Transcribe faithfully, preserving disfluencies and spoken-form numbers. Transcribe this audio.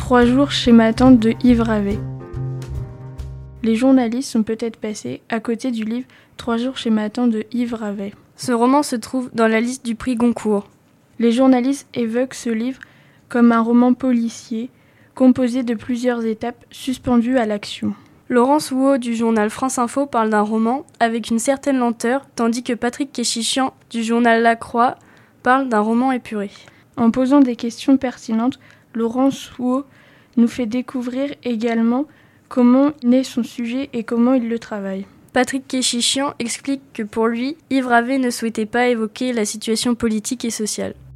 Trois jours chez ma tante de Yves Ravet. Les journalistes sont peut-être passés à côté du livre Trois jours chez ma tante de Yves Ravet. Ce roman se trouve dans la liste du prix Goncourt. Les journalistes évoquent ce livre comme un roman policier, composé de plusieurs étapes suspendues à l'action. Laurence Houot du journal France Info parle d'un roman avec une certaine lenteur, tandis que Patrick Kéchichian du journal La Croix parle d'un roman épuré. En posant des questions pertinentes, Laurence Houot nous fait découvrir également comment naît son sujet et comment il le travaille. Patrick Kéchichian explique que pour lui, Yves Ravet ne souhaitait pas évoquer la situation politique et sociale.